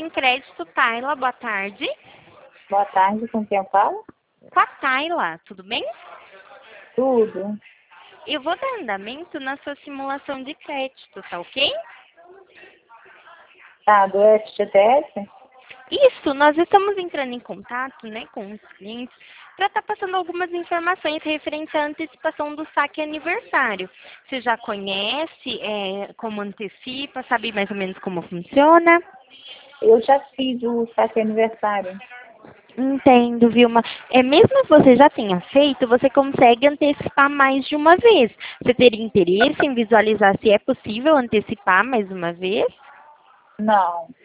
Sem Crédito, Tayla, boa tarde. Boa tarde, com quem eu falo? Com a Tayla, tudo bem? Tudo. Eu vou dar andamento na sua simulação de crédito, tá ok? Tá, do FGTS? Isso, nós estamos entrando em contato, né, com os clientes para estar passando algumas informações referentes à antecipação do saque aniversário. Você já conhece como antecipa, sabe mais ou menos como funciona? Eu já fiz o saque aniversário. Entendo, Vilma. Mesmo que você já tenha feito, você consegue antecipar mais de uma vez. Você teria interesse em visualizar se é possível antecipar mais uma vez? Não.